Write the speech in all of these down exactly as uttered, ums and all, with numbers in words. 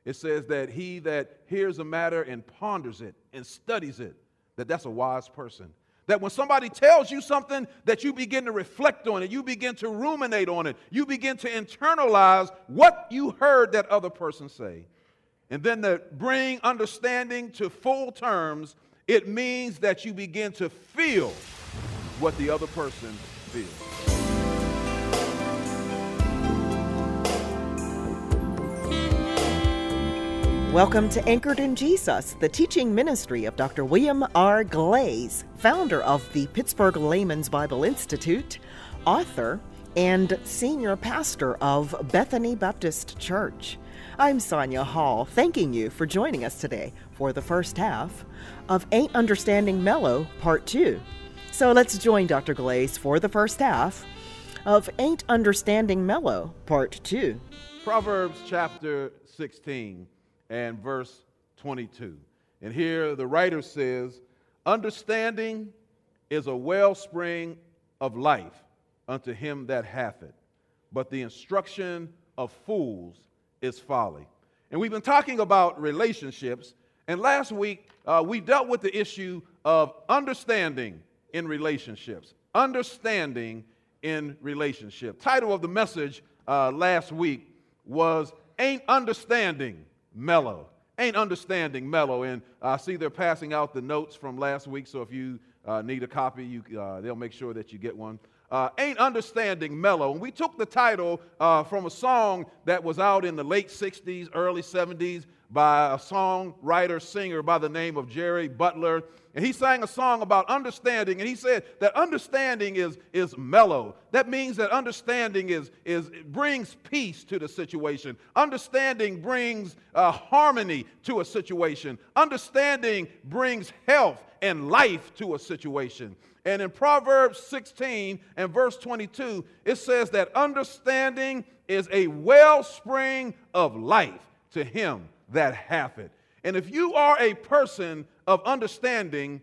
It says that he that hears a matter and ponders it and studies it, that that's a wise person. That when somebody tells you something, that you begin to reflect on it, you begin to ruminate on it, you begin to internalize what you heard that other person say. And then to bring understanding to full terms, it means that you begin to feel what the other person feels. Welcome to Anchored in Jesus, the teaching ministry of Doctor William R. Glaze, founder of the Pittsburgh Layman's Bible Institute, author, and senior pastor of Bethany Baptist Church. I'm Sonia Hall, thanking you for joining us today for the first half of Ain't Understanding Mellow, Part two. So let's join Doctor Glaze for the first half of Ain't Understanding Mellow, Part two. Proverbs chapter sixteen. And verse twenty-two. And here the writer says, understanding is a wellspring of life unto him that hath it, but the instruction of fools is folly. And we've been talking about relationships, and last week uh, we dealt with the issue of understanding in relationships. Understanding in relationship. Title of the message uh, last week was Ain't Understanding Mellow. Ain't Understanding Mellow. And I see they're passing out the notes from last week, so if you uh, need a copy, you, uh, they'll make sure that you get one. Uh, Ain't Understanding Mellow. And we took the title uh, from a song that was out in the late sixties, early seventies by a songwriter, singer by the name of Jerry Butler. And he sang a song about understanding, and he said that understanding is, is mellow. That means that understanding is, is it brings peace to the situation. Understanding brings uh, harmony to a situation. Understanding brings health and life to a situation. And in Proverbs sixteen and verse twenty-two, it says that understanding is a wellspring of life to him that hath it. And if you are a person of understanding,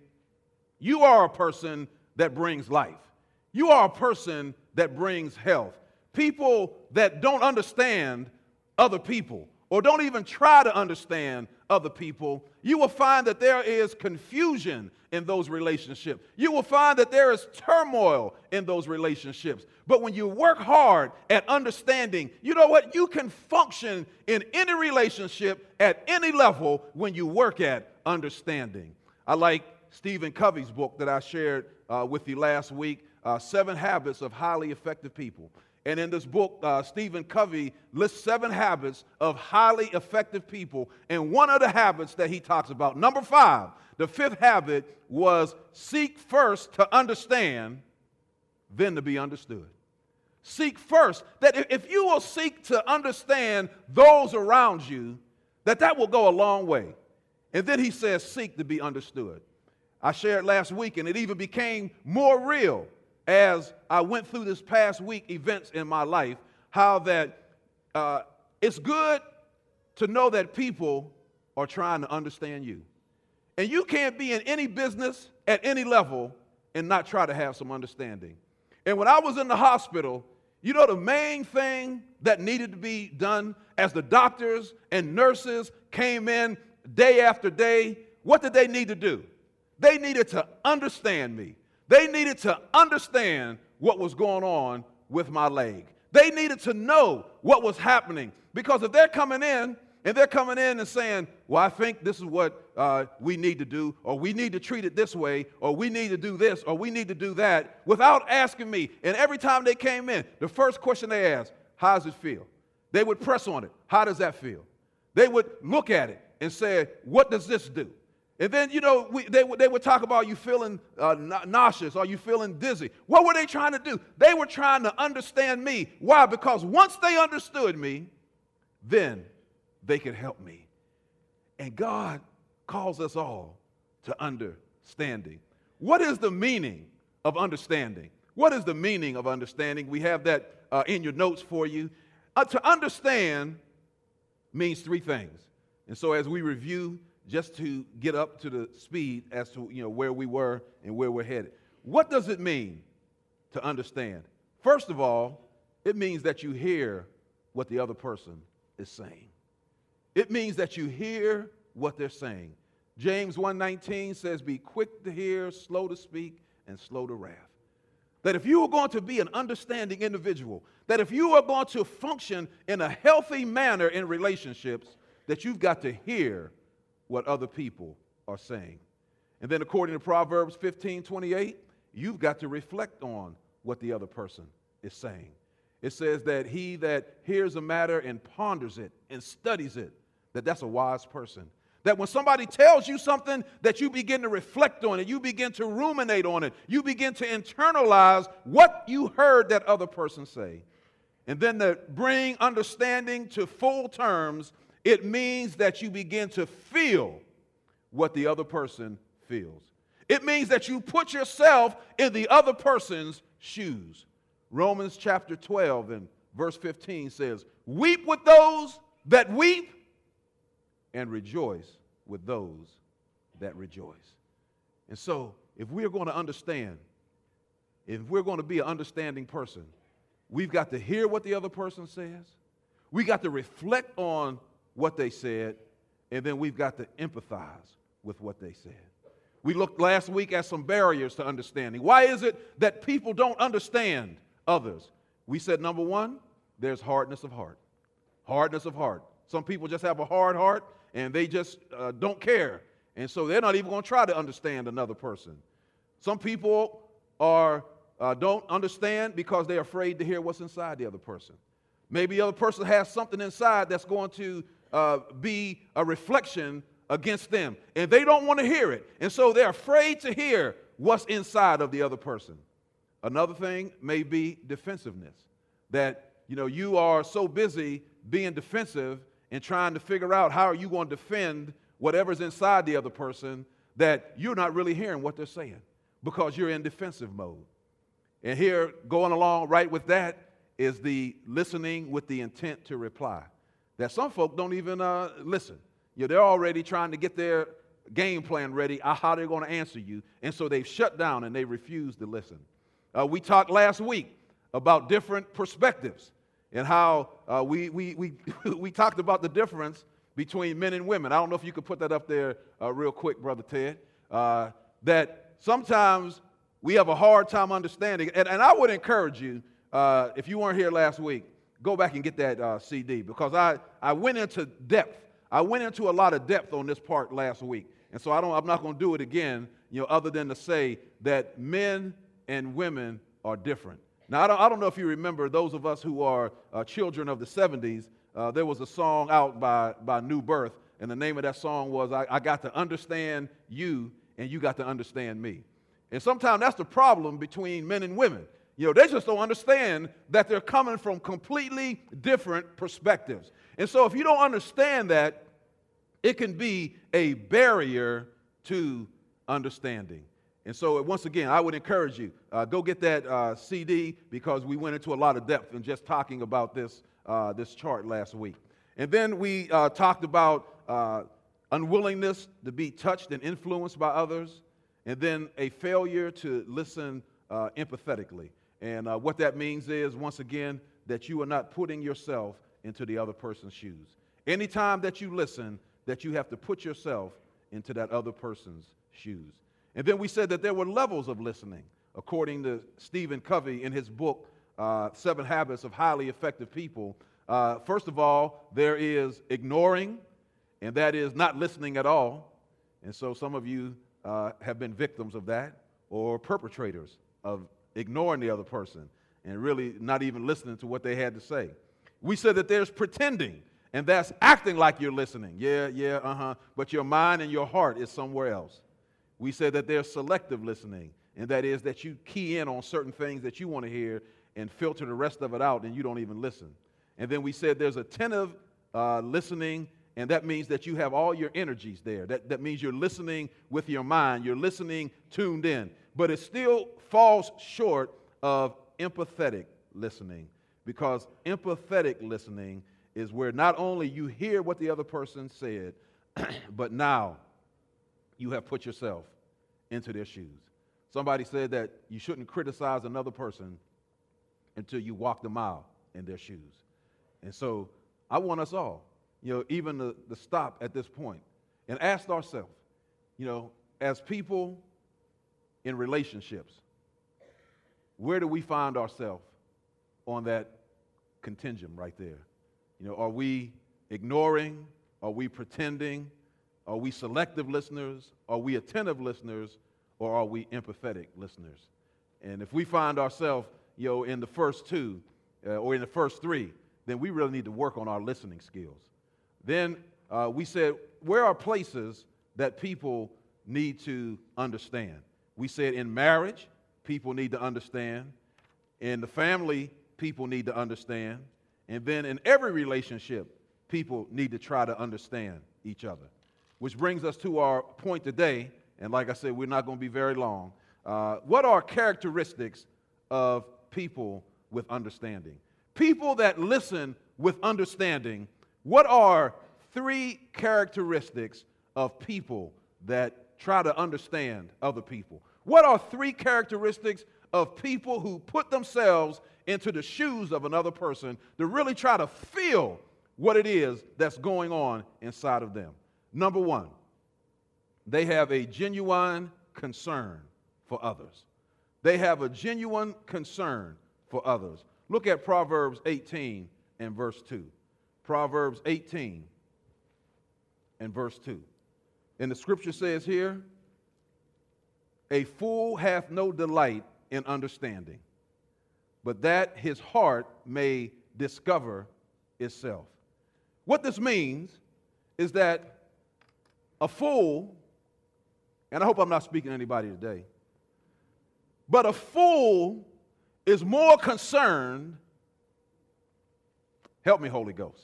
you are a person that brings life. You are a person that brings health. People that don't understand other people or don't even try to understand other people, you will find that there is confusion in those relationships. You will find that there is turmoil in those relationships. But when you work hard at understanding, you know what? You can function in any relationship at any level when you work at understanding. I like Stephen Covey's book that I shared uh, with you last week, uh, Seven Habits of Highly Effective People. And in this book, uh, Stephen Covey lists seven habits of highly effective people. And one of the habits that he talks about, number five, the fifth habit was seek first to understand, then to be understood. Seek first. That if you will seek to understand those around you, that that will go a long way. And then he says, seek to be understood. I shared last week, and it even became more real as I went through this past week events in my life, how that uh, it's good to know that people are trying to understand you. And you can't be in any business at any level and not try to have some understanding. And when I was in the hospital, you know the main thing that needed to be done as the doctors and nurses came in day after day, what did they need to do? They needed to understand me. They needed to understand what was going on with my leg. They needed to know what was happening. Because if they're coming in and they're coming in and saying, well, I think this is what uh, we need to do, or we need to treat it this way, or we need to do this, or we need to do that, without asking me. And every time they came in, the first question they asked, how does it feel? They would press on it. How does that feel? They would look at it and say, what does this do? And then, you know, we, they, they would talk about you feeling uh, nauseous or you feeling dizzy. What were they trying to do? They were trying to understand me. Why? Because once they understood me, then they could help me. And God calls us all to understanding. What is the meaning of understanding? What is the meaning of understanding? We have that uh, in your notes for you. Uh, to understand means three things. And so as we review, just to get up to the speed as to, you know, where we were and where we're headed. What does it mean to understand? First of all, it means that you hear what the other person is saying. It means that you hear what they're saying. James one nineteen says, be quick to hear, slow to speak, and slow to wrath. That if you are going to be an understanding individual, that if you are going to function in a healthy manner in relationships, that you've got to hear what other people are saying. And then according to Proverbs fifteen twenty-eight, you've got to reflect on what the other person is saying. It says that he that hears a matter and ponders it and studies it, that that's a wise person. That when somebody tells you something, that you begin to reflect on it, you begin to ruminate on it, you begin to internalize what you heard that other person say. And then to bring understanding to full terms, it means that you begin to feel what the other person feels. It means that you put yourself in the other person's shoes. Romans chapter twelve and verse fifteen says, weep with those that weep and rejoice with those that rejoice. And so, if we're going to understand, if we're going to be an understanding person, we've got to hear what the other person says. We got to reflect on what they said, and then we've got to empathize with what they said. We looked last week at some barriers to understanding. Why is it that people don't understand others? We said, number one, there's hardness of heart. Hardness of heart. Some people just have a hard heart, and they just uh, don't care. And so they're not even going to try to understand another person. Some people are uh, don't understand because they're afraid to hear what's inside the other person. Maybe the other person has something inside that's going to uh, be a reflection against them, and they don't want to hear it. And so they're afraid to hear what's inside of the other person. Another thing may be defensiveness, that you know you are so busy being defensive and trying to figure out how are you going to defend whatever's inside the other person, that you're not really hearing what they're saying because you're in defensive mode. And here, going along right with that, is the listening with the intent to reply. That some folk don't even uh, listen. You know, they're already trying to get their game plan ready, uh, how they're going to answer you, and so they've shut down and they refuse to listen. Uh, we talked last week about different perspectives and how uh, we, we, we, we talked about the difference between men and women. I don't know if you could put that up there uh, real quick, Brother Ted, uh, that sometimes we have a hard time understanding. And, and I would encourage you, uh, if you weren't here last week, go back and get that uh, C D, because I, I went into depth. I went into a lot of depth on this part last week. And so I don't, I'm not going to do it again, you know, other than to say that men and women are different. Now, I don't, I don't know if you remember, those of us who are uh, children of the seventies, uh, there was a song out by, by New Birth, and the name of that song was, I, I Got to Understand You, and You Got to Understand Me. And sometimes that's the problem between men and women. You know, they just don't understand that they're coming from completely different perspectives. And so if you don't understand that, it can be a barrier to understanding. And so once again, I would encourage you, uh, go get that uh, C D, because we went into a lot of depth in just talking about this, uh, this chart last week. And then we uh, talked about uh, unwillingness to be touched and influenced by others, and then a failure to listen uh, empathetically. And uh, what that means is, once again, that you are not putting yourself into the other person's shoes. Anytime that you listen, that you have to put yourself into that other person's shoes. And then we said that there were levels of listening, according to Stephen Covey in his book, uh, Seven Habits of Highly Effective People. Uh, first of all, there is ignoring, and that is not listening at all. And so some of you uh, have been victims of that, or perpetrators of ignoring the other person and really not even listening to what they had to say. We said that there's pretending, and that's acting like you're listening. Yeah, yeah, uh-huh. But your mind and your heart is somewhere else. We said that there's selective listening, and that is that you key in on certain things that you want to hear and filter the rest of it out, and you don't even listen. And then we said there's attentive uh, listening, and that means that you have all your energies there. That, that means you're listening with your mind. You're listening tuned in. But it still falls short of empathetic listening, because empathetic listening is where not only you hear what the other person said, but now you have put yourself into their shoes. Somebody said that you shouldn't criticize another person until you walk the mile in their shoes. And so I want us all you know, even to, to stop at this point and ask ourselves, you know, as people in relationships, where do we find ourselves on that contingent right there? You know, are we ignoring? Are we pretending? Are we selective listeners? Are we attentive listeners? Or are we empathetic listeners? And if we find ourselves, you know, in the first two uh, or in the first three, then we really need to work on our listening skills. Then uh, we said, where are places that people need to understand? We said in marriage, people need to understand. In the family, people need to understand. And then in every relationship, people need to try to understand each other. Which brings us to our point today, and like I said, we're not going to be very long. Uh, what are characteristics of people with understanding? People that listen with understanding, what are three characteristics of people that try to understand other people? What are three characteristics of people who put themselves into the shoes of another person to really try to feel what it is that's going on inside of them? Number one, they have a genuine concern for others. They have a genuine concern for others. Look at Proverbs eighteen and verse two. Proverbs eighteen and verse two. And the scripture says here, a fool hath no delight in understanding, but that his heart may discover itself. What this means is that a fool, and I hope I'm not speaking to anybody today, but a fool is more concerned, help me, Holy Ghost,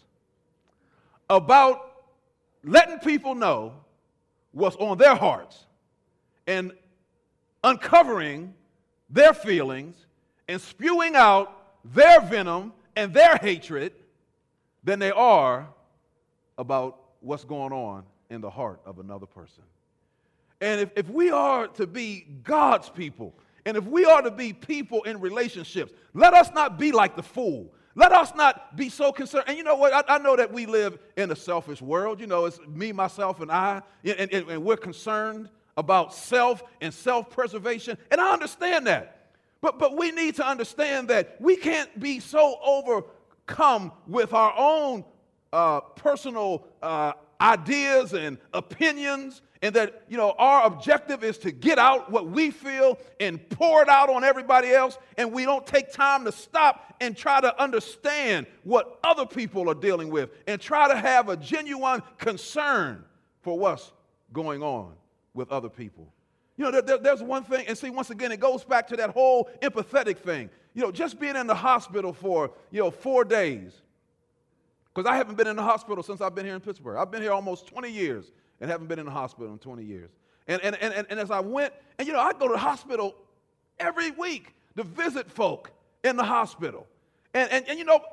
about letting people know what's on their hearts and uncovering their feelings and spewing out their venom and their hatred than they are about what's going on in the heart of another person. And if, if we are to be God's people, and if we are to be people in relationships, let us not be like the fool. Let us not be so concerned. And you know what? I, I know that we live in a selfish world. You know, it's me, myself, and I, and, and, and we're concerned about self and self-preservation, and I understand that. But, but we need to understand that we can't be so overcome with our own uh, personal uh, ideas and opinions, and that, you know, our objective is to get out what we feel and pour it out on everybody else, and we don't take time to stop and try to understand what other people are dealing with and try to have a genuine concern for what's going on with other people. You know, there, there, there's one thing, and see, once again, it goes back to that whole empathetic thing. You know, just being in the hospital for, you know, four days, because I haven't been in the hospital since I've been here in Pittsburgh. I've been here almost twenty years and haven't been in the hospital in twenty years. And, and, and, and as I went, and, you know, I go to the hospital every week to visit folk in the hospital. And, and, and, you know,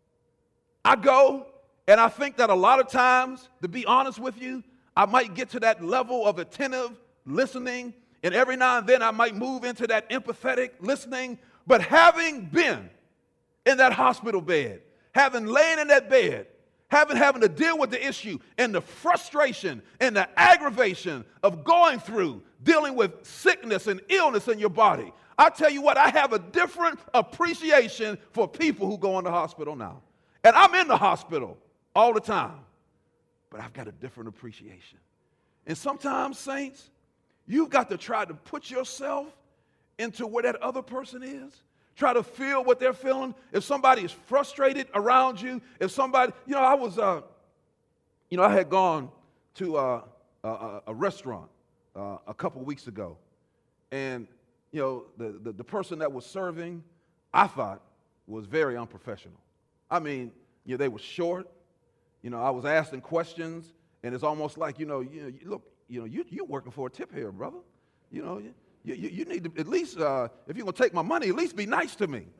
I go, and I think that a lot of times, to be honest with you, I might get to that level of attentive listening, and every now and then I might move into that empathetic listening. But having been in that hospital bed, having lain in that bed, having having to deal with the issue and the frustration and the aggravation of going through dealing with sickness and illness in your body, I tell you what, I have a different appreciation for people who go in the hospital now. And I'm in the hospital all the time, but I've got a different appreciation. And sometimes, saints, you've got to try to put yourself into where that other person is. Try to feel what they're feeling. If somebody is frustrated around you, if somebody, you know, I was, uh, you know, I had gone to uh, a, a restaurant uh, a couple weeks ago, and, you know, the, the, the person that was serving, I thought, was very unprofessional. I mean, you know, they were short. You know, I was asking questions, and it's almost like, you know, you, know, you look, you know, you, you're working for a tip here, brother. You know, you, you, you need to at least, uh, if you're going to take my money, at least be nice to me.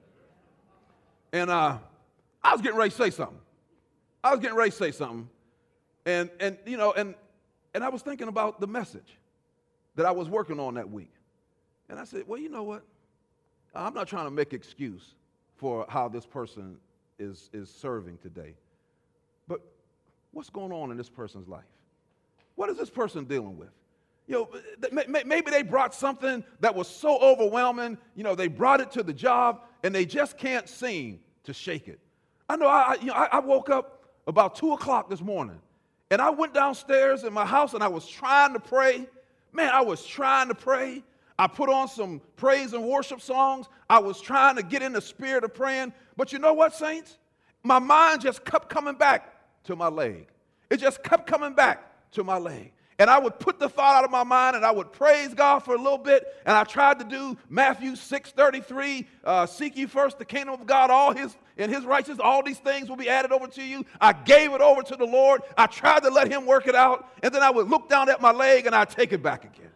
And uh, I was getting ready to say something. I was getting ready to say something. And, and you know, and, and I was thinking about the message that I was working on that week. And I said, well, you know what? I'm not trying to make excuse for how this person is, is serving today. But what's going on in this person's life? What is this person dealing with? You know, maybe they brought something that was so overwhelming, you know, they brought it to the job and they just can't seem to shake it. I know I, you know, I woke up about two o'clock this morning and I went downstairs in my house and I was trying to pray. Man, I was trying to pray. I put on some praise and worship songs. I was trying to get in the spirit of praying. But you know what, saints? My mind just kept coming back to my leg. It just kept coming back to my leg. And I would put the thought out of my mind and I would praise God for a little bit. And I tried to do Matthew six thirty-three, uh, seek ye first the kingdom of God, all his and his righteousness, all these things will be added over to you. I gave it over to the Lord. I tried to let him work it out. And then I would look down at my leg and I'd take it back again.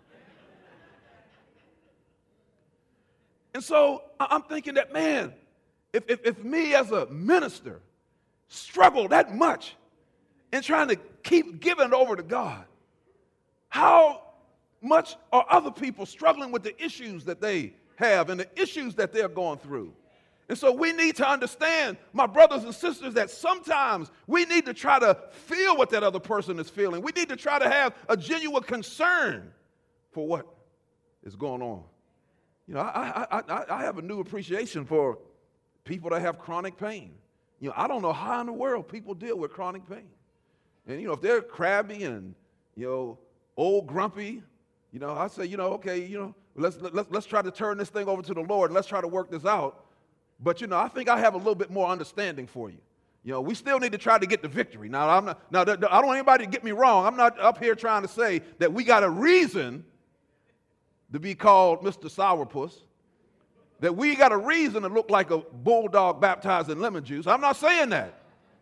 And so I'm thinking that, man, if, if, if me as a minister struggle that much in trying to keep giving it over to God, how much are other people struggling with the issues that they have and the issues that they're going through? And so we need to understand, my brothers and sisters, that sometimes we need to try to feel what that other person is feeling. We need to try to have a genuine concern for what is going on. You know, I, I, I, I have a new appreciation for people that have chronic pain. You know, I don't know how in the world people deal with chronic pain. And, you know, if they're crabby and, you know, old grumpy, you know, I say, you know, okay, you know, let's, let's, let's try to turn this thing over to the Lord and let's try to work this out. But, you know, I think I have a little bit more understanding for you. You know, we still need to try to get the victory. Now, I'm not, now I don't want anybody to get me wrong. I'm not up here trying to say that we got a reason to be called Mister Sourpuss, that we got a reason to look like a bulldog baptized in lemon juice. I'm not saying that.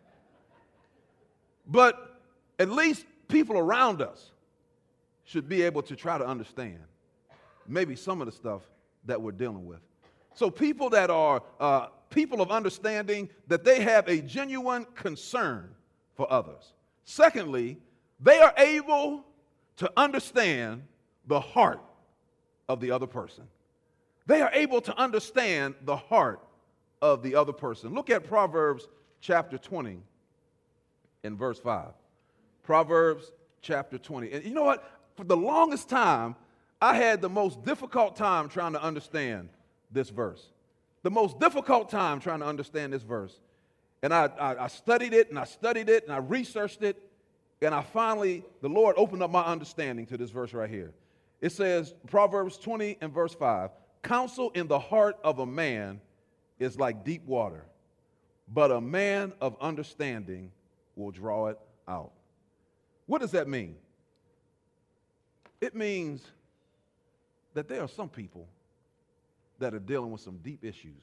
But at least people around us should be able to try to understand maybe some of the stuff that we're dealing with. So people that are uh, people of understanding, that they have a genuine concern for others. Secondly, they are able to understand the heart of the other person. They are able to understand the heart of the other person. Look at Proverbs chapter twenty and verse five. Proverbs chapter twenty. And you know what? For the longest time, I had the most difficult time trying to understand this verse. The most difficult time trying to understand this verse. And I, I, I studied it, and I studied it, and I researched it, and I finally, the Lord opened up my understanding to this verse right here. It says, Proverbs twenty and verse five, counsel in the heart of a man is like deep water, but a man of understanding will draw it out. What does that mean? It means that there are some people that are dealing with some deep issues.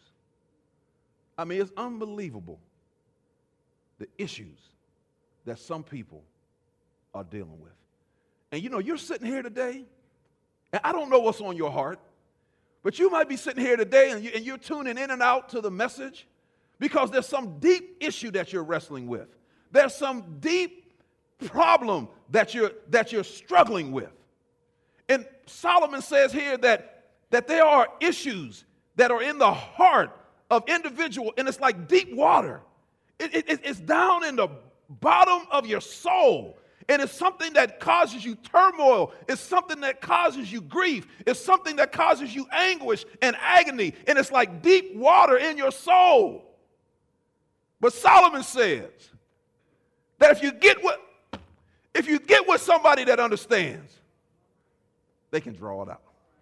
I mean, it's unbelievable the issues that some people are dealing with. And you know, you're sitting here today, and I don't know what's on your heart, but you might be sitting here today and, you, and you're tuning in and out to the message because there's some deep issue that you're wrestling with. There's some deep problem that you're, that you're struggling with. And Solomon says here that, that there are issues that are in the heart of individual, and it's like deep water. It, it, it's down in the bottom of your soul. And it's something that causes you turmoil. It's something that causes you grief. It's something that causes you anguish and agony. And it's like deep water in your soul. But Solomon says that if you get with, if you get with somebody that understands, they can draw it out.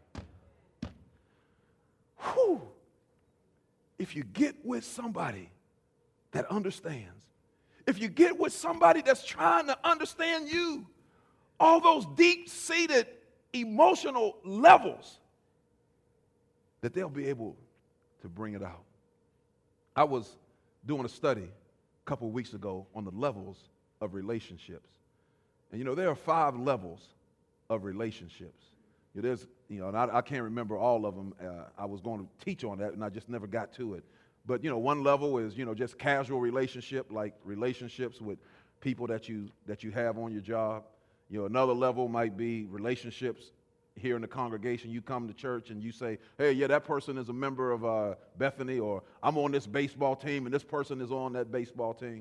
Whew. If you get with somebody that understands, if you get with somebody that's trying to understand you, all those deep-seated emotional levels, that they'll be able to bring it out. I was doing a study a couple of weeks ago on the levels of relationships. And you know, there are five levels of relationships. You know, there's, you know, and I, I can't remember all of them. Uh, I was going to teach on that, and I just never got to it. But, you know, one level is, you know, just casual relationship, like relationships with people that you that you have on your job. You know, another level might be relationships here in the congregation. You come to church and you say, hey, yeah, that person is a member of uh, Bethany, or I'm on this baseball team and this person is on that baseball team.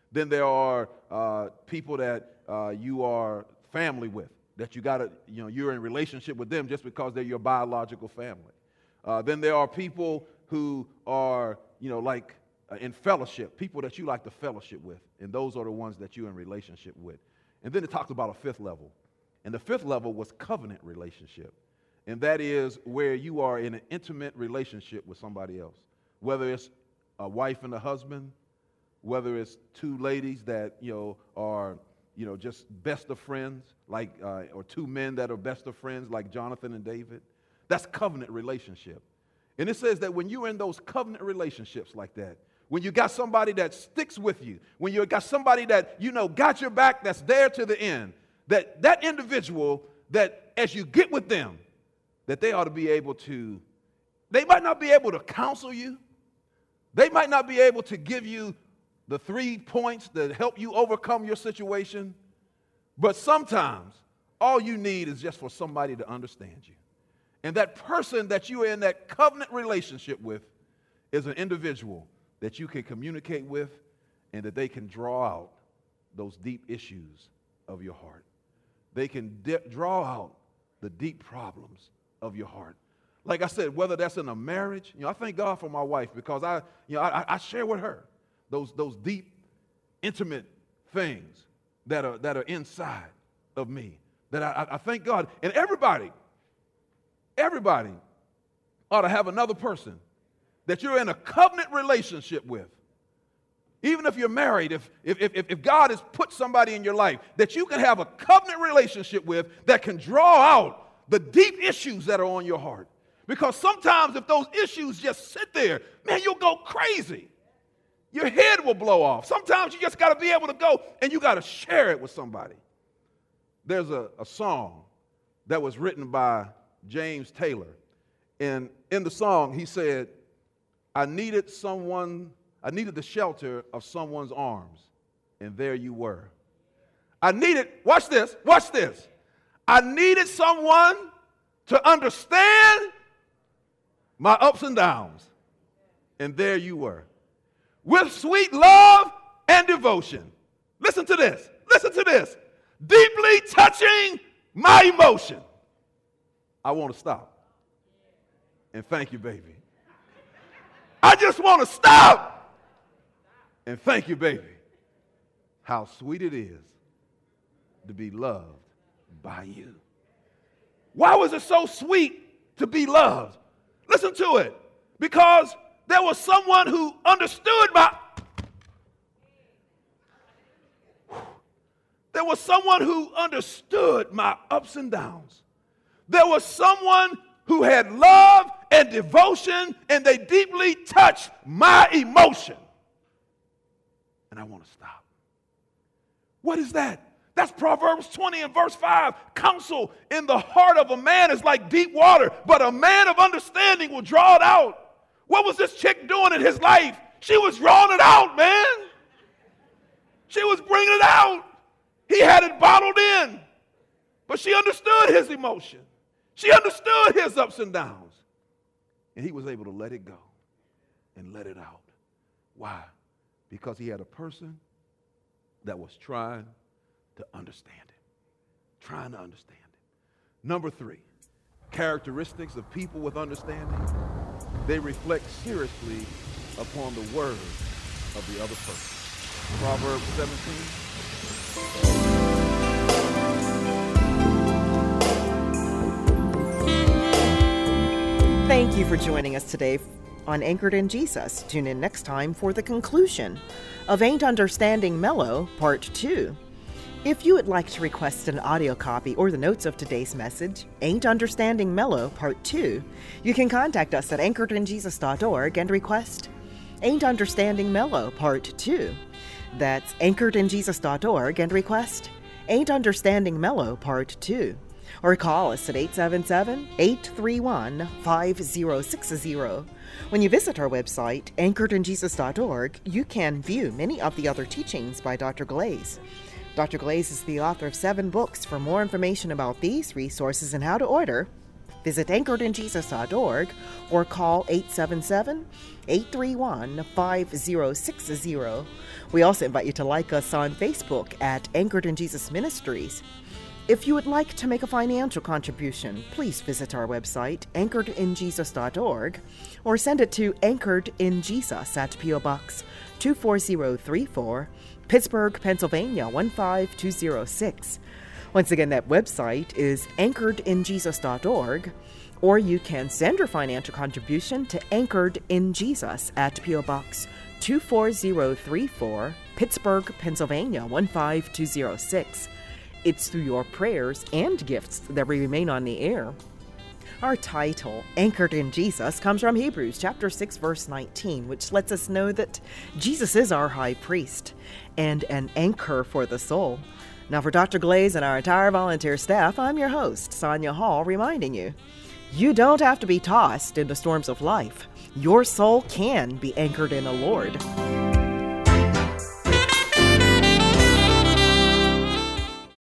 Then there are uh, people that uh, you are family with, that you got to, you know, you're in relationship with them just because they're your biological family. Uh, then there are people who are, you know, like uh, in fellowship, people that you like to fellowship with, and those are the ones that you're in relationship with. And then it talks about a fifth level, and the fifth level was covenant relationship, and that is where you are in an intimate relationship with somebody else, whether it's a wife and a husband, whether it's two ladies that, you know, are, you know, just best of friends, like, uh, or two men that are best of friends, like Jonathan and David. That's covenant relationship. And it says that when you're in those covenant relationships like that, when you got somebody that sticks with you, when you got somebody that, you know, got your back, that's there to the end, that that individual, that as you get with them, that they ought to be able to, they might not be able to counsel you. They might not be able to give you the three points that help you overcome your situation, but sometimes all you need is just for somebody to understand you. And that person that you are in that covenant relationship with is an individual that you can communicate with and that they can draw out those deep issues of your heart. They can di- draw out the deep problems of your heart. Like I said, whether that's in a marriage, you know, I thank God for my wife because I, you know, I, I share with her those, those deep, intimate things that are, that are inside of me. That I, I thank God. And everybody, everybody ought to have another person that you're in a covenant relationship with. Even if you're married, if, if, if, if God has put somebody in your life that you can have a covenant relationship with that can draw out the deep issues that are on your heart. Because sometimes if those issues just sit there, man, you'll go crazy. Your head will blow off. Sometimes you just got to be able to go and you got to share it with somebody. There's a, a song that was written by James Taylor. And in the song, he said, I needed someone, I needed the shelter of someone's arms, and there you were. I needed, watch this, watch this. I needed someone to understand my ups and downs, and there you were. With sweet love and devotion. Listen to this, listen to this. Deeply touching my emotion. I want to stop. And thank you, baby. I just want to stop. And thank you, baby. How sweet it is to be loved by you. Why was it so sweet to be loved? Listen to it. Because there was someone who understood my... There was someone who understood my ups and downs. There was someone who had love and devotion, and they deeply touched my emotion. And I want to stop. What is that? That's Proverbs twenty and verse five. Counsel in the heart of a man is like deep water, but a man of understanding will draw it out. What was this chick doing in his life? She was drawing it out, man. She was bringing it out. He had it bottled in, but she understood his emotion. She understood his ups and downs. And he was able to let it go and let it out. Why? Because he had a person that was trying to understand it. Trying to understand it. Number three, characteristics of people with understanding. They reflect seriously upon the word of the other person. Proverbs seventeen. Thank you for joining us today on Anchored in Jesus. Tune in next time for the conclusion of Ain't Understanding Mellow, Part two. If you would like to request an audio copy or the notes of today's message, Ain't Understanding Mellow, Part two, you can contact us at anchored in jesus dot org and request Ain't Understanding Mellow, Part two. That's anchored in jesus dot org and request Ain't Understanding Mellow, Part two. Or call us at eight seven seven, eight three one, five zero six zero. When you visit our website, anchored in jesus dot org, you can view many of the other teachings by Doctor Glaze. Doctor Glaze is the author of seven books. For more information about these resources and how to order, Visit anchored in jesus dot org or call eight seven seven, eight three one, five zero six zero. We also invite you to like us on Facebook at Anchored in Jesus Ministries. If you would like to make a financial contribution, please visit our website, anchored in jesus dot org, or send it to Anchored in Jesus at P O. Box two four zero three four, Pittsburgh, Pennsylvania one five two zero six. Once again, that website is anchored in jesus dot org, or you can send your financial contribution to Anchored in Jesus at P O. Box two four zero three four, Pittsburgh, Pennsylvania one five two zero six. It's through your prayers and gifts that we remain on the air. Our title, Anchored in Jesus, comes from Hebrews chapter six, verse nineteen, which lets us know that Jesus is our high priest and an anchor for the soul. Now, for Doctor Glaze and our entire volunteer staff, I'm your host, Sonia Hall, reminding you, you don't have to be tossed into storms of life. Your soul can be anchored in the Lord.